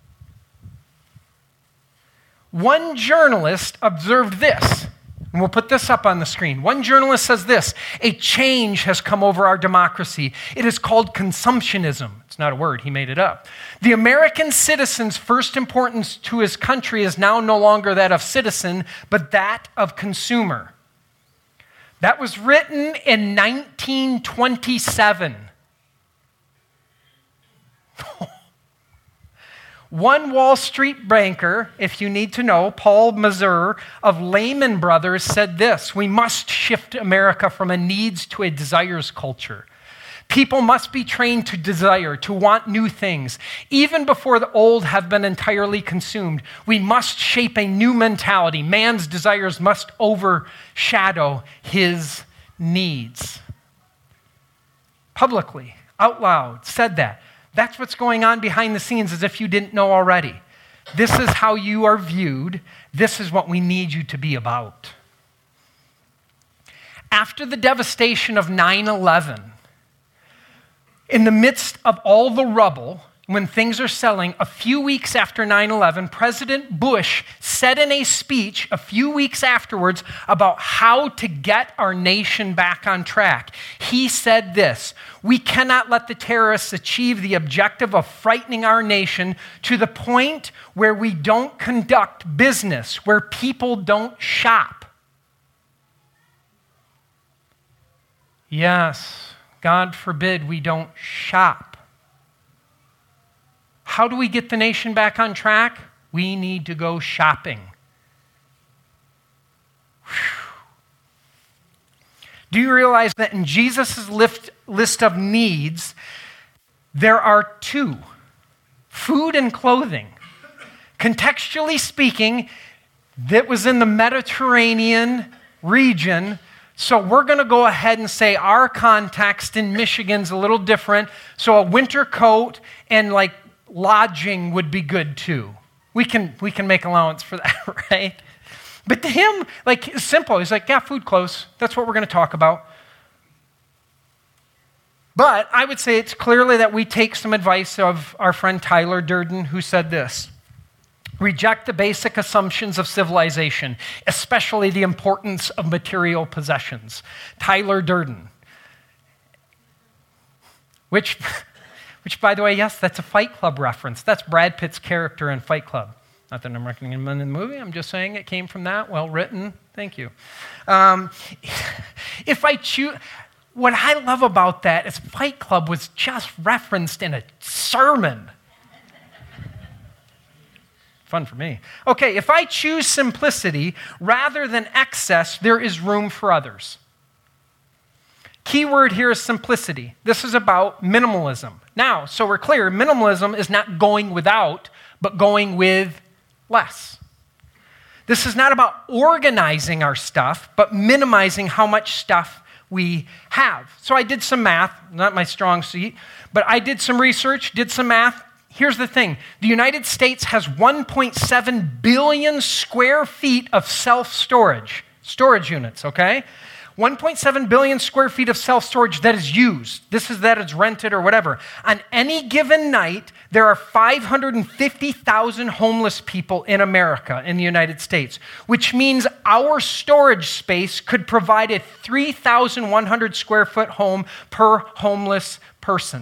One journalist observed this, and we'll put this up on the screen. One journalist says this: a change has come over our democracy. It is called consumptionism. It's not a word, he made it up. The American citizen's first importance to his country is now no longer that of citizen, but that of consumer. That was written in nineteen twenty-seven. One Wall Street banker, if you need to know, Paul Mazur of Lehman Brothers, said this: we must shift America from a needs to a desires culture. People must be trained to desire, to want new things. Even before the old have been entirely consumed, we must shape a new mentality. Man's desires must overshadow his needs. Publicly, out loud, said that. That's what's going on behind the scenes, as if you didn't know already. This is how you are viewed. This is what we need you to be about. After the devastation of nine eleven, in the midst of all the rubble, when things are selling, a few weeks after nine eleven, President Bush said in a speech a few weeks afterwards about how to get our nation back on track. He said this: we cannot let the terrorists achieve the objective of frightening our nation to the point where we don't conduct business, where people don't shop. Yes, God forbid we don't shop. How do we get the nation back on track? We need to go shopping. Whew. Do you realize that in Jesus' list, list of needs, there are two: food and clothing. Contextually speaking, that was in the Mediterranean region. So we're going to go ahead and say our context in Michigan's a little different. So a winter coat and like lodging would be good too. We can we can make allowance for that, right? But to him, like, it's simple. He's like, yeah, food, clothes. That's what we're going to talk about. But I would say it's clearly that we take some advice of our friend Tyler Durden, who said this: reject the basic assumptions of civilization, especially the importance of material possessions. Tyler Durden. Which... Which, by the way, yes, that's a Fight Club reference. That's Brad Pitt's character in Fight Club. Not that I'm recommending him in the movie. I'm just saying it came from that. Well written. Thank you. Um, if I choose, what I love about that is Fight Club was just referenced in a sermon. Fun for me. Okay, if I choose simplicity rather than excess, there is room for others. Key word here is simplicity. This is about minimalism. Now, so we're clear, minimalism is not going without, but going with less. This is not about organizing our stuff, but minimizing how much stuff we have. So I did some math, not my strong suit, but I did some research, did some math. Here's the thing. The United States has one point seven billion square feet of self-storage, storage units, okay? one point seven billion square feet of self-storage that is used. This is that it's rented or whatever. On any given night, there are five hundred fifty thousand homeless people in America, in the United States, which means our storage space could provide a three thousand one hundred square foot home per homeless person.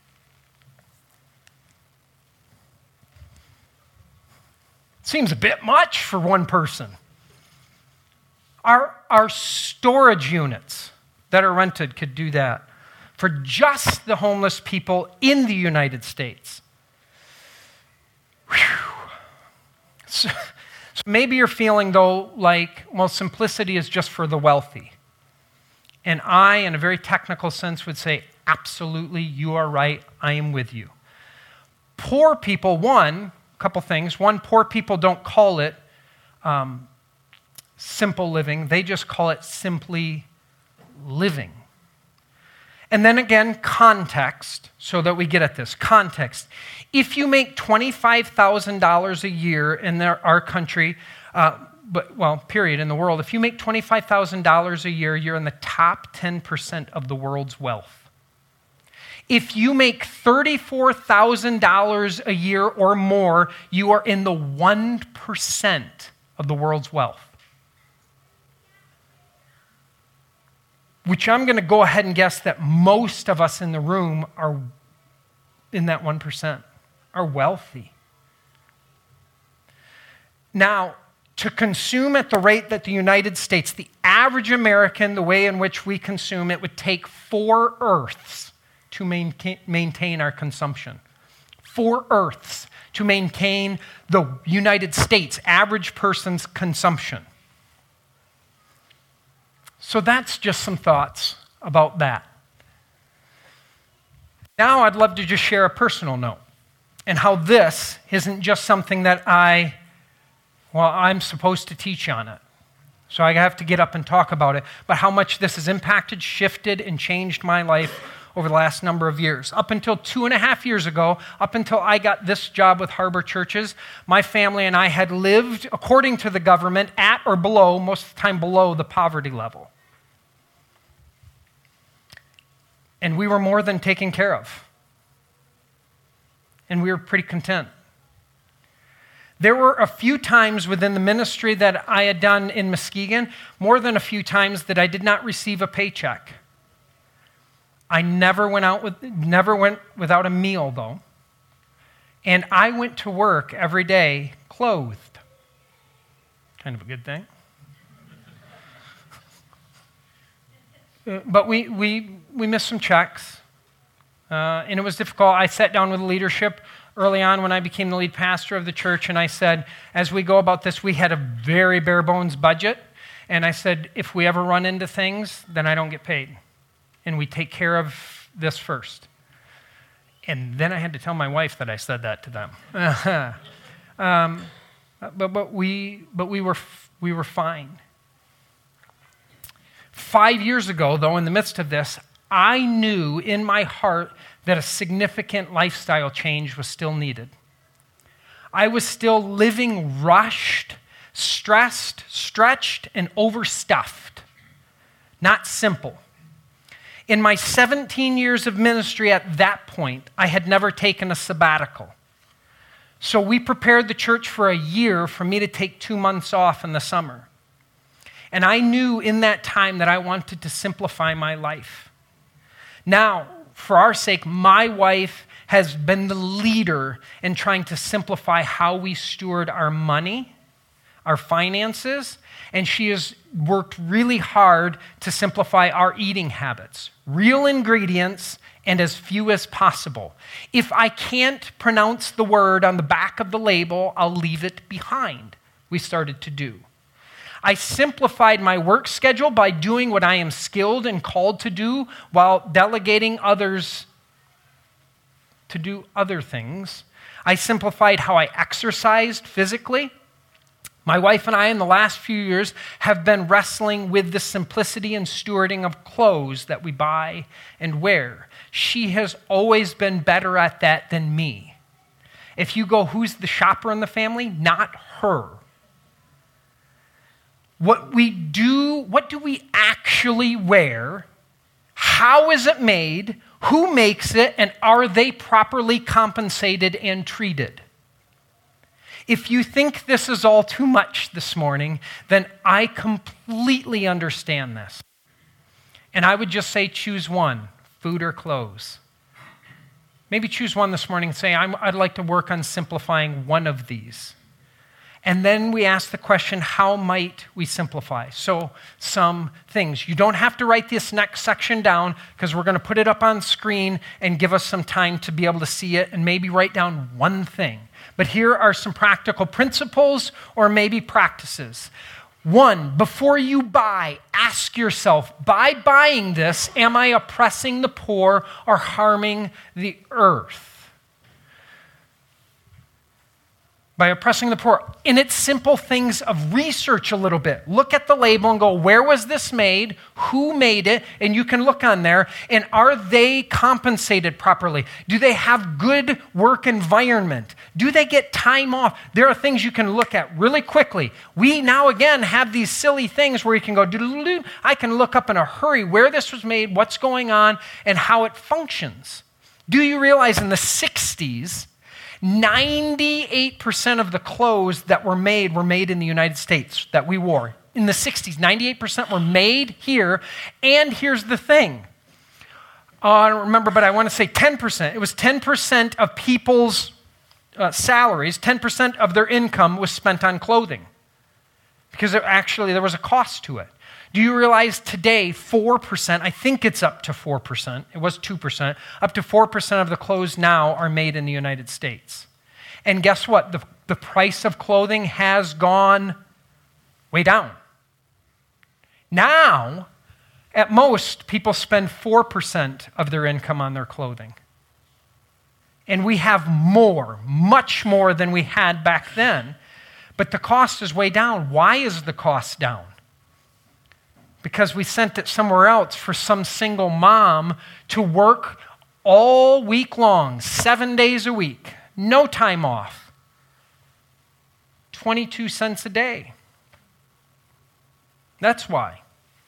Seems a bit much for one person. Our, our storage units that are rented could do that for just the homeless people in the United States. So, so maybe you're feeling, though, like, well, simplicity is just for the wealthy. And I, in a very technical sense, would say, absolutely, you are right, I am with you. Poor people, one, a couple things. One, poor people don't call it um, simple living. They just call it simply living. And then again, context, so that we get at this. Context. If you make twenty-five thousand dollars a year in their, our country, uh, but well, period, in the world, if you make twenty-five thousand dollars a year, you're in the top ten percent of the world's wealth. If you make thirty-four thousand dollars a year or more, you are in the one percent of the world's wealth. Which I'm going to go ahead and guess that most of us in the room are in that one percent, are wealthy. Now, to consume at the rate that the United States, the average American, the way in which we consume, it would take four Earths to maintain our consumption. Four Earths to maintain the United States average person's consumption. So that's just some thoughts about that. Now I'd love to just share a personal note and how this isn't just something that I, well, I'm supposed to teach on it. So I have to get up and talk about it, but how much this has impacted, shifted, and changed my life over the last number of years. Up until two and a half years ago, up until I got this job with Harbor Churches, my family and I had lived, according to the government, at or below, most of the time below the poverty level. And we were more than taken care of. And we were pretty content. There were a few times within the ministry that I had done in Muskegon, more than a few times, that I did not receive a paycheck. I never went out with, never went without a meal, though. And I went to work every day clothed. Kind of a good thing. But we, we, we missed some checks, uh, and it was difficult. I sat down with the leadership early on when I became the lead pastor of the church, and I said, as we go about this, we had a very bare bones budget, and I said, if we ever run into things, then I don't get paid, and we take care of this first. And then I had to tell my wife that I said that to them. um, but but we but we were we were fine. Five years ago, though, in the midst of this, I knew in my heart that a significant lifestyle change was still needed. I was still living rushed, stressed, stretched, and overstuffed, not simple. In my seventeen years of ministry at that point, I had never taken a sabbatical. So we prepared the church for a year for me to take two months off in the summer. And I knew in that time that I wanted to simplify my life. Now, for our sake, my wife has been the leader in trying to simplify how we steward our money, our finances, and she has worked really hard to simplify our eating habits. Real ingredients and as few as possible. If I can't pronounce the word on the back of the label, I'll leave it behind, we started to do. I simplified my work schedule by doing what I am skilled and called to do while delegating others to do other things. I simplified how I exercised physically. My wife and I, in the last few years, have been wrestling with the simplicity and stewarding of clothes that we buy and wear. She has always been better at that than me. If you go, who's the shopper in the family? Not her. What we do, what do we actually wear? How is it made? Who makes it? And are they properly compensated and treated? If you think this is all too much this morning, then I completely understand this. And I would just say choose one, food or clothes. Maybe choose one this morning and say, I'm, I'd like to work on simplifying one of these. And then we ask the question, how might we simplify? So some things. You don't have to write this next section down because we're going to put it up on screen and give us some time to be able to see it and maybe write down one thing. But here are some practical principles or maybe practices. One, before you buy, ask ask yourself, by buying this, am I oppressing the poor or harming the earth? By oppressing the poor. And it's simple things of research a little bit. Look at the label and go, where was this made? Who made it? And you can look on there. And are they compensated properly? Do they have good work environment? Do they get time off? There are things you can look at really quickly. We now again have these silly things where you can go, doo-doo-doo. I can look up in a hurry where this was made, what's going on, and how it functions. Do you realize in the sixties, ninety-eight percent of the clothes that were made were made in the United States that we wore. In the sixties, ninety-eight percent were made here. And here's the thing. Uh, I don't remember, but I want to say ten percent. It was ten percent of people's uh, salaries, ten percent of their income was spent on clothing. Because it actually, there was a cost to it. Do you realize today, four percent, I think it's up to four percent, it was two percent, up to four percent of the clothes now are made in the United States. And guess what? The, the price of clothing has gone way down. Now, at most, people spend four percent of their income on their clothing. And we have more, much more than we had back then. But the cost is way down. Why is the cost down? Because we sent it somewhere else for some single mom to work all week long, seven days a week, no time off, twenty-two cents a day. That's why.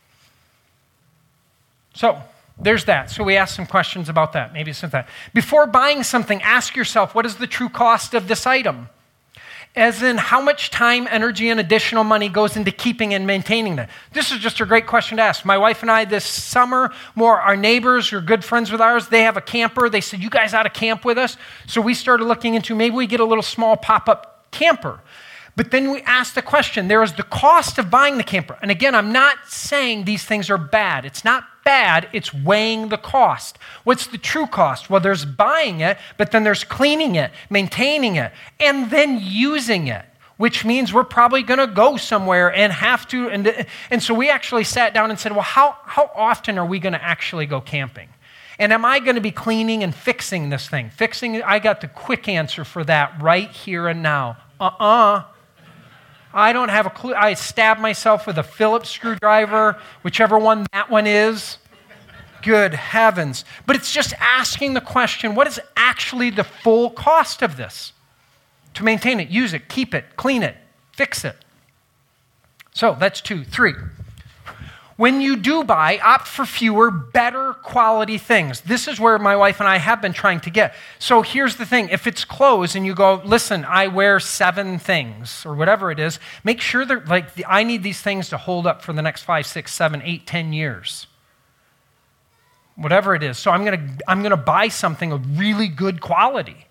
So there's that. So we asked some questions about that. Maybe it's not that. Before buying something, ask yourself, what is the true cost of this item? As in, how much time, energy, and additional money goes into keeping and maintaining that? This is just a great question to ask. My wife and I this summer, more our neighbors who are good friends with ours, they have a camper. They said, you guys ought to camp with us. So we started looking into maybe we get a little small pop-up camper. But then we asked the question, there is the cost of buying the camper. And again, I'm not saying these things are bad. It's not bad, it's weighing the cost. What's the true cost? Well, there's buying it, but then there's cleaning it, maintaining it, and then using it, which means we're probably going to go somewhere and have to. And, and so we actually sat down and said, well, how, how often are we going to actually go camping? And am I going to be cleaning and fixing this thing? Fixing, I got the quick answer for that right here and now. Uh-uh. I don't have a clue. I stab myself with a Phillips screwdriver, whichever one that one is. Good heavens. But it's just asking the question, what is actually the full cost of this? To maintain it, use it, keep it, clean it, fix it. So that's two. Three. When you do buy, opt for fewer, better quality things. This is where my wife and I have been trying to get. So here's the thing. If it's clothes and you go, listen, I wear seven things or whatever it is, make sure that like I need these things to hold up for the next five, six, seven, eight, ten years. Whatever it is. So I'm going to I'm going to buy something of really good quality.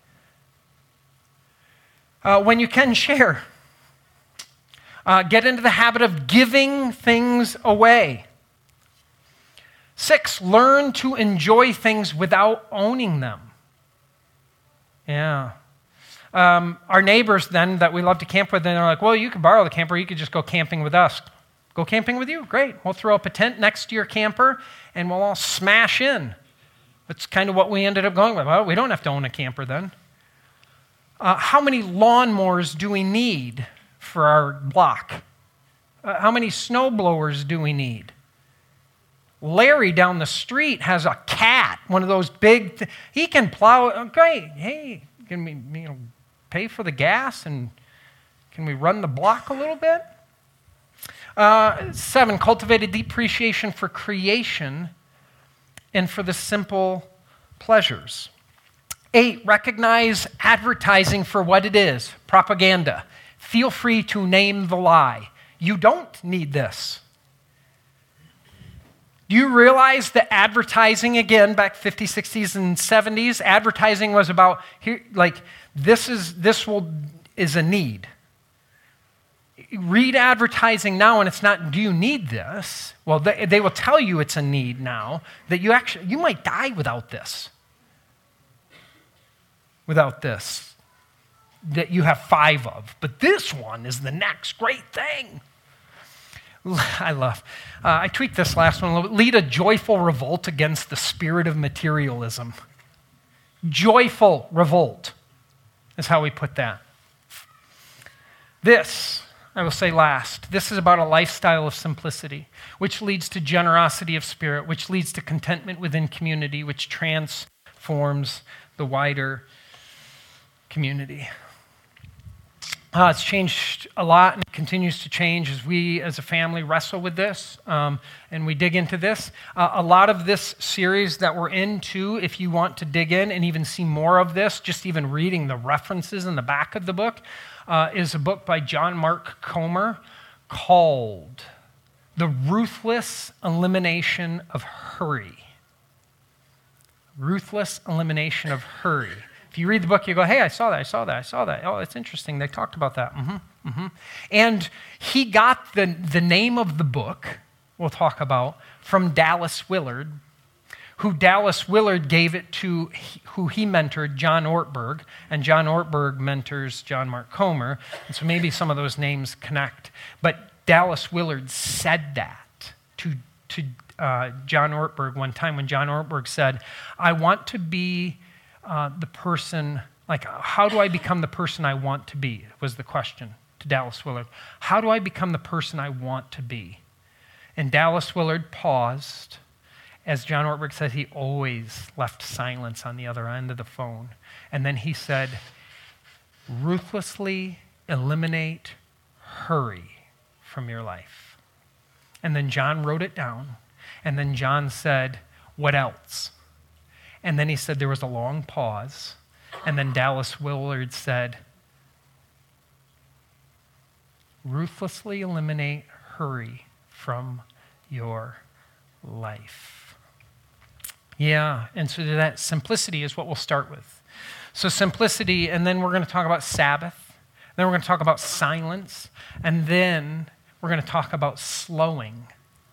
Uh, when you can, share. Uh, get into the habit of giving things away. Six, learn to enjoy things without owning them. Yeah. Um, our neighbors then that we love to camp with, then they're like, well, you can borrow the camper. You could just go camping with us. Go camping with you? Great. We'll throw up a tent next to your camper and we'll all smash in. That's kind of what we ended up going with. Well, we don't have to own a camper then. Uh, how many lawnmowers do we need for our block? Uh, how many snow blowers do we need? Larry down the street has a cat, one of those big, th- he can plow. Oh, great. Hey, can we you know, pay for the gas and can we run the block a little bit? Uh, seven, cultivate a deep appreciation for creation and for the simple pleasures. Eight, recognize advertising for what it is, propaganda. Feel free to name the lie. You don't need this. Do you realize that advertising, again, back fifties, sixties, and seventies, advertising was about, here, like, this is this will is a need. Read advertising now, and it's not, do you need this? Well, they, they will tell you it's a need now, that you actually, you might die without this. Without this. That you have five of. But this one is the next great thing. I love. Uh, I tweaked this last one a little bit. Lead a joyful revolt against the spirit of materialism. Joyful revolt is how we put that. This, I will say last, this is about a lifestyle of simplicity, which leads to generosity of spirit, which leads to contentment within community, which transforms the wider community. Uh, it's changed a lot and it continues to change as we as a family wrestle with this um, and we dig into this. Uh, a lot of this series that we're into, if you want to dig in and even see more of this, just even reading the references in the back of the book, uh, is a book by John Mark Comer called The Ruthless Elimination of Hurry. Ruthless Elimination of Hurry. If you read the book, you go, hey, I saw that, I saw that, I saw that. Oh, it's interesting. They talked about that. Mm-hmm, mm-hmm. And he got the, the name of the book, we'll talk about, from Dallas Willard, who Dallas Willard gave it to who he mentored, John Ortberg, and John Ortberg mentors John Mark Comer. And so maybe some of those names connect. But Dallas Willard said that to, to uh, John Ortberg one time when John Ortberg said, I want to be Uh, the person, like, how do I become the person I want to be, was the question to Dallas Willard. How do I become the person I want to be? And Dallas Willard paused. As John Ortberg said, he always left silence on the other end of the phone. And then he said, ruthlessly eliminate hurry from your life. And then John wrote it down. And then John said, what else? And then he said there was a long pause. And then Dallas Willard said, ruthlessly eliminate hurry from your life. Yeah, and so that simplicity is what we'll start with. So simplicity, and then we're going to talk about Sabbath. Then we're going to talk about silence. And then we're going to talk about slowing.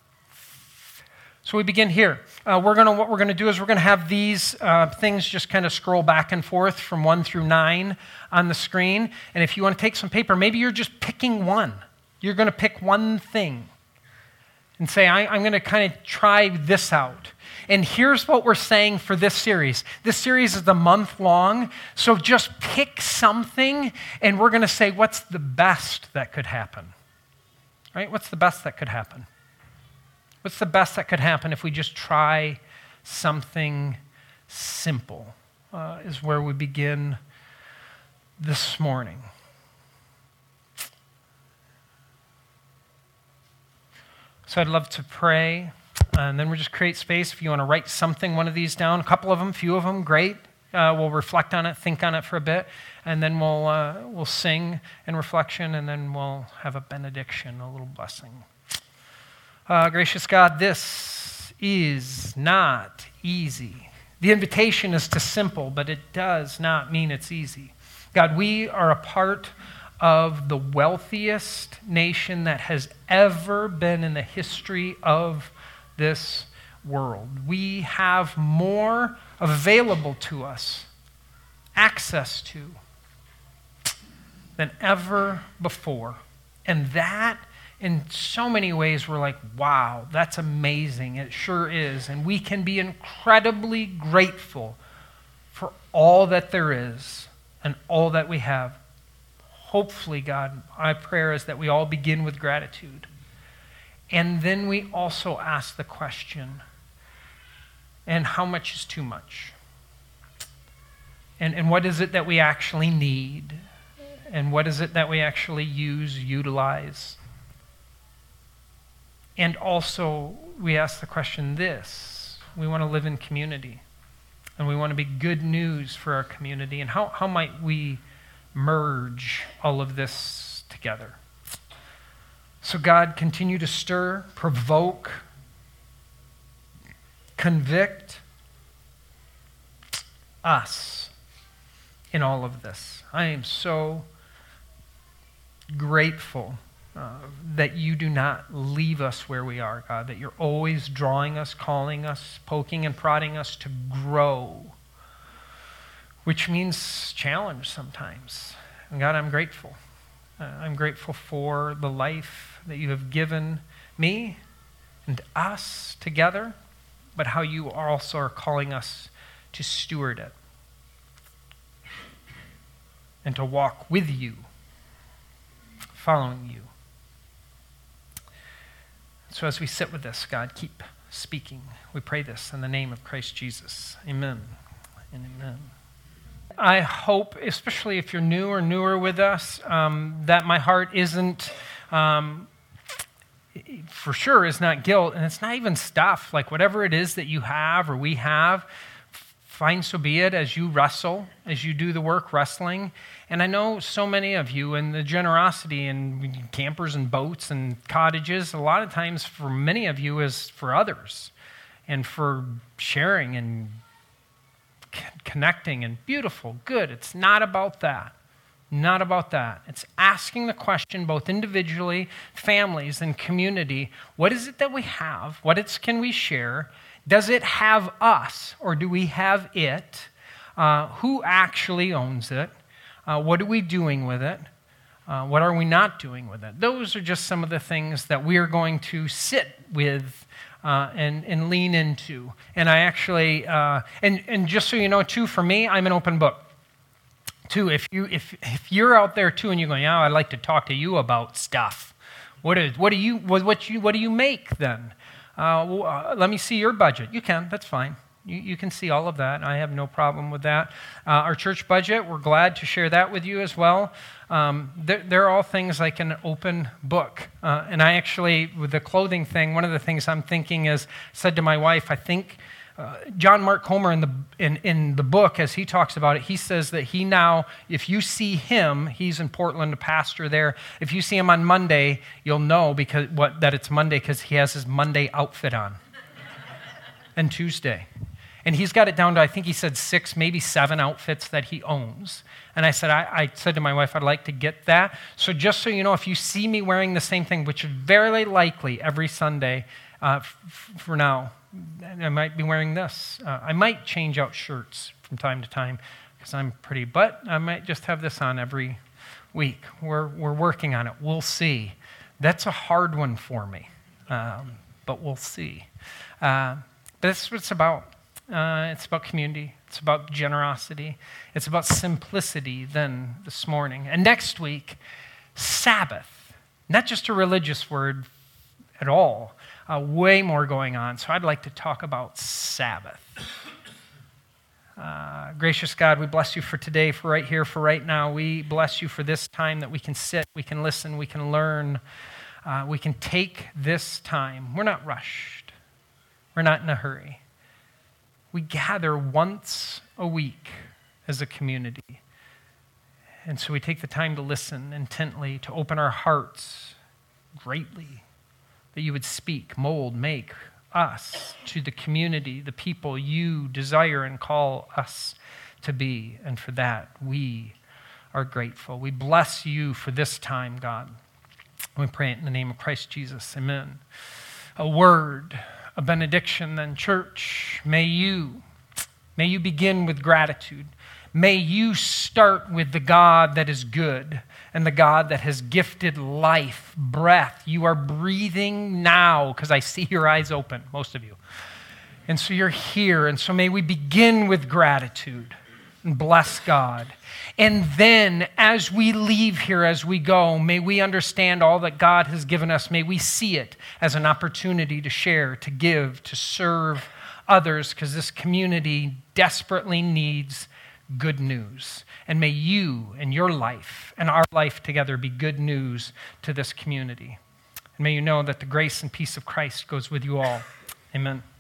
So we begin here. Uh, we're gonna, what we're going to do is we're going to have these uh, things just kind of scroll back and forth from one through nine on the screen. And if you want to take some paper, maybe you're just picking one. You're going to pick one thing and say, I, I'm going to kind of try this out. And here's what we're saying for this series. This series is a month long, so just pick something, and we're going to say, what's the best that could happen? Right? What's the best that could happen? What's the best that could happen if we just try something simple, uh, is where we begin this morning. So I'd love to pray, and then we'll just create space. If you want to write something, one of these down, a couple of them, few of them, great. Uh, we'll reflect on it, think on it for a bit, and then we'll, uh, we'll sing in reflection, and then we'll have a benediction, a little blessing. Uh, gracious God, this is not easy. The invitation is to simple, but it does not mean it's easy. God, we are a part of the wealthiest nation that has ever been in the history of this world. We have more available to us, access to, than ever before. And that, in so many ways, we're like, wow, that's amazing. It sure is. And we can be incredibly grateful for all that there is and all that we have. Hopefully, God, my prayer is that we all begin with gratitude. And then we also ask the question, and how much is too much? And, and what is it that we actually need? And what is it that we actually use, utilize? And also, we ask the question this, we want to live in community, and we want to be good news for our community, and how, how might we merge all of this together? So God, continue to stir, provoke, convict us in all of this. I am so grateful uh, that you do not leave us where we are, God, that you're always drawing us, calling us, poking and prodding us to grow, which means challenge sometimes. And God, I'm grateful. Uh, I'm grateful for the life that you have given me and us together, but how you also are calling us to steward it and to walk with you, following you. So as we sit with this, God, keep speaking. We pray this in the name of Christ Jesus. Amen and amen. I hope, especially if you're new or newer with us, um, that my heart isn't, um, for sure, is not guilt, and it's not even stuff. Like whatever it is that you have or we have, fine so be it as you wrestle, as you do the work wrestling. And I know so many of you, and the generosity and campers and boats and cottages, a lot of times for many of you is for others and for sharing and c- connecting and beautiful, good. It's not about that. Not about that. It's asking the question, both individually, families, and community, what is it that we have? What it's, can we share? Does it have us, or do we have it? Uh, who actually owns it? Uh, what are we doing with it? Uh, what are we not doing with it? Those are just some of the things that we are going to sit with uh, and, and lean into. And I actually, uh, and, and just so you know, too, for me, I'm an open book. Too, if you if if you're out there too, and you're going, "Yeah, I'd like to talk to you about stuff." What is what do you what what you what do you make then? Uh, well, uh, let me see your budget. You can. That's fine. You you can see all of that. I have no problem with that. Uh, our church budget, we're glad to share that with you as well. Um, they're, they're all things like an open book. Uh, and I actually, with the clothing thing, one of the things I'm thinking is, said to my wife, I think. Uh, John Mark Comer in the in, in the book, as he talks about it, he says that he now, if you see him, he's in Portland, a pastor there. If you see him on Monday, you'll know because what that it's Monday because he has his Monday outfit on, and Tuesday, and he's got it down to I think he said six, maybe seven outfits that he owns. And I said I, I said to my wife, I'd like to get that. So just so you know, if you see me wearing the same thing, which is very likely every Sunday uh, f- for now. I might be wearing this. Uh, I might change out shirts from time to time because I'm pretty, but I might just have this on every week. We're we're working on it. We'll see. That's a hard one for me, um, but we'll see. Uh, but that's what it's about. Uh, it's about community. It's about generosity. It's about simplicity then this morning. And next week, Sabbath. Not just a religious word at all. Uh, way more going on. So I'd like to talk about Sabbath. Uh, gracious God, we bless you for today, for right here, for right now. We bless you for this time that we can sit, we can listen, we can learn. Uh, we can take this time. We're not rushed. We're not in a hurry. We gather once a week as a community. And so we take the time to listen intently, to open our hearts greatly, that you would speak, mold, make us to the community, the people you desire and call us to be. And for that, we are grateful. We bless you for this time, God. We pray it in the name of Christ Jesus. Amen. A word, a benediction then, church. May you, may you begin with gratitude. May you start with the God that is good and the God that has gifted life, breath. You are breathing now because I see your eyes open, most of you. And so you're here. And so may we begin with gratitude and bless God. And then as we leave here, as we go, may we understand all that God has given us. May we see it as an opportunity to share, to give, to serve others, because this community desperately needs good news. And may you and your life and our life together be good news to this community. And may you know that the grace and peace of Christ goes with you all. Amen.